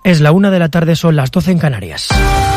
Es la 1 de la tarde, son las 12 en Canarias.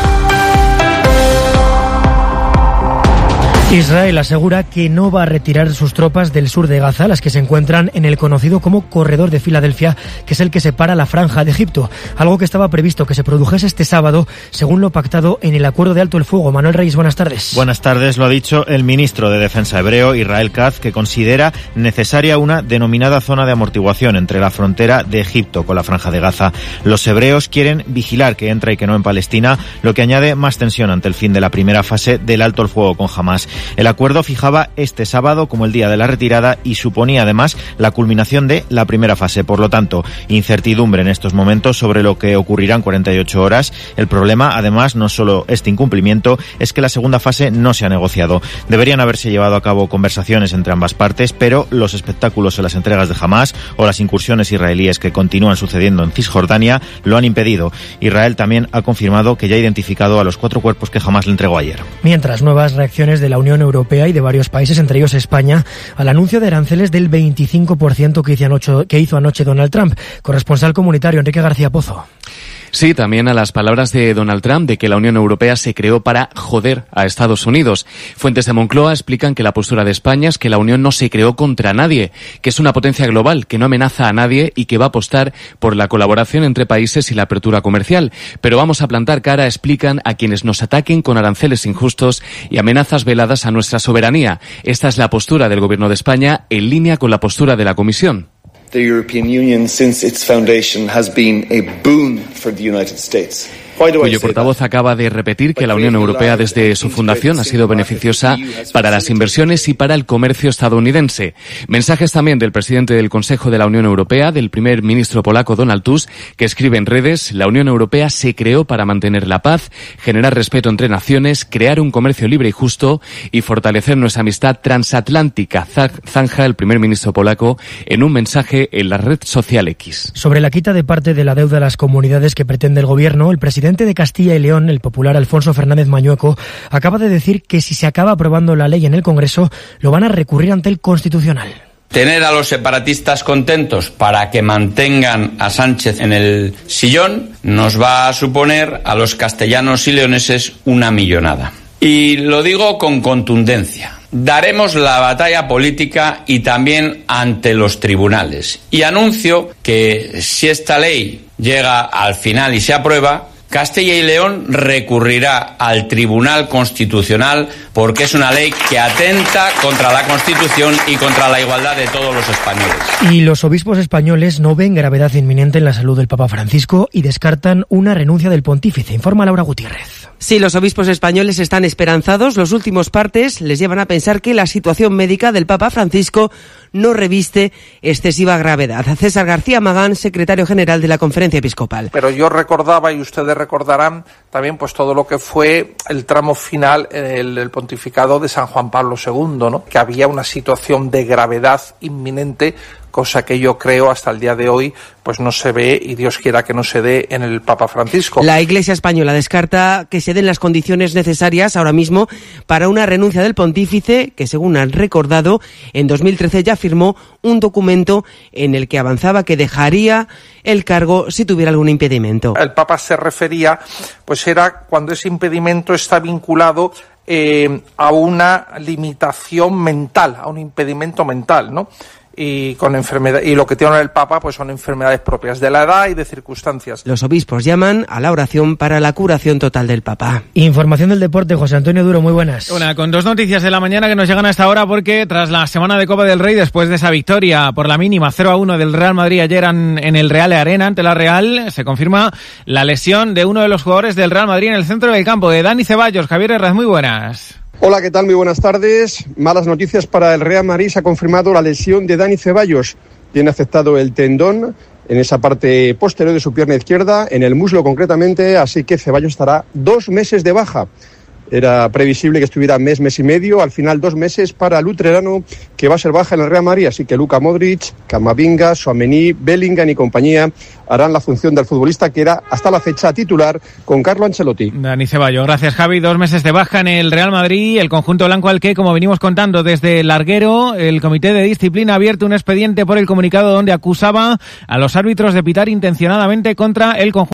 Israel asegura que no va a retirar sus tropas del sur de Gaza, las que se encuentran en el conocido como Corredor de Filadelfia, que es el que separa la franja de Egipto, algo que estaba previsto que se produjese este sábado, según lo pactado en el acuerdo de alto el fuego. Manuel Reyes, buenas tardes. Buenas tardes, lo ha dicho el ministro de Defensa hebreo, Israel Katz, que considera necesaria una denominada zona de amortiguación entre la frontera de Egipto con la franja de Gaza. Los hebreos quieren vigilar que entra y que no en Palestina, lo que añade más tensión ante el fin de la primera fase del alto el fuego con Hamás. El acuerdo fijaba este sábado como el día de la retirada y suponía además la culminación de la primera fase. Por lo tanto, incertidumbre en estos momentos sobre lo que ocurrirá en 48 horas. El problema, además, no solo este incumplimiento, es que la segunda fase no se ha negociado. Deberían haberse llevado a cabo conversaciones entre ambas partes, pero los espectáculos en las entregas de Hamás o las incursiones israelíes que continúan sucediendo en Cisjordania lo han impedido. Israel también ha confirmado que ya ha identificado a los 4 cuerpos que Hamás le entregó ayer. Mientras, nuevas reacciones de la Unión Europea y de varios países, entre ellos España, al anuncio de aranceles del 25% que hizo anoche Donald Trump. Corresponsal comunitario Enrique García Pozo. Sí, también a las palabras de Donald Trump de que la Unión Europea se creó para joder a Estados Unidos. Fuentes de Moncloa explican que la postura de España es que la Unión no se creó contra nadie, que es una potencia global, que no amenaza a nadie y que va a apostar por la colaboración entre países y la apertura comercial. Pero vamos a plantar cara, explican, a quienes nos ataquen con aranceles injustos y amenazas veladas a nuestra soberanía. Esta es la postura del Gobierno de España en línea con la postura de la Comisión. The European Union, since its foundation, has been a boon for the United States. Cuyo portavoz acaba de repetir que la Unión Europea desde su fundación ha sido beneficiosa para las inversiones y para el comercio estadounidense. Mensajes también del presidente del Consejo de la Unión Europea, del primer ministro polaco Donald Tusk, que escribe en redes: la Unión Europea se creó para mantener la paz, generar respeto entre naciones, crear un comercio libre y justo y fortalecer nuestra amistad transatlántica, zanja el primer ministro polaco en un mensaje en la red social X. Sobre la quita de parte de la deuda a las comunidades que pretende el gobierno, el presidente de Castilla y León, el popular Alfonso Fernández Mañueco, acaba de decir que si se acaba aprobando la ley en el Congreso, lo van a recurrir ante el Constitucional. Tener a los separatistas contentos para que mantengan a Sánchez en el sillón nos va a suponer a los castellanos y leoneses una millonada. Y lo digo con contundencia. Daremos la batalla política y también ante los tribunales. Y anuncio que si esta ley llega al final y se aprueba, Castilla y León recurrirá al Tribunal Constitucional porque es una ley que atenta contra la Constitución y contra la igualdad de todos los españoles. Y los obispos españoles no ven gravedad inminente en la salud del Papa Francisco y descartan una renuncia del pontífice, informa Laura Gutiérrez. Sí, los obispos españoles están esperanzados. Los últimos partes les llevan a pensar que la situación médica del Papa Francisco no reviste excesiva gravedad. César García Magán, secretario general de la Conferencia Episcopal. Pero yo recordaba, y ustedes recordarán también pues todo lo que fue el tramo final en el pontificado de San Juan Pablo II, ¿no? Que había una situación de gravedad inminente, cosa que yo creo hasta el día de hoy pues no se ve y Dios quiera que no se dé en el Papa Francisco. La Iglesia española descarta que se den las condiciones necesarias ahora mismo para una renuncia del pontífice que, según han recordado, en 2013 ya firmó un documento en el que avanzaba que dejaría el cargo si tuviera algún impedimento. El Papa se refería, pues era cuando ese impedimento está vinculado a una limitación mental, a un impedimento mental, ¿no? Y con enfermedad, y lo que tiene el Papa pues son enfermedades propias de la edad y de circunstancias. Los obispos llaman a la oración para la curación total del Papa. Información del deporte, José Antonio Duro, muy buenas. Con 2 noticias de la mañana que nos llegan hasta ahora, porque tras la semana de Copa del Rey, después de esa victoria por la mínima 0-1 del Real Madrid ayer en el Real Arena ante la Real, se confirma la lesión de uno de los jugadores del Real Madrid en el centro del campo, de Dani Ceballos. Javier Herraz, muy buenas. Hola, ¿qué tal? Muy buenas tardes. Malas noticias para el Real Madrid. Se ha confirmado la lesión de Dani Ceballos. Tiene afectado el tendón en esa parte posterior de su pierna izquierda, en el muslo concretamente, así que Ceballos estará 2 meses de baja. Era previsible que estuviera mes y medio, al final 2 meses para el luterano, que va a ser baja en el Real Madrid, así que Luka Modric, Camavinga, Tchouaméni, Bellingham y compañía harán la función del futbolista que era hasta la fecha titular con Carlo Ancelotti. Dani Ceballos, gracias Javi. 2 meses de baja en el Real Madrid, el conjunto blanco al que, como venimos contando desde el larguero, el Comité de Disciplina ha abierto un expediente por el comunicado donde acusaba a los árbitros de pitar intencionadamente contra el conjunto.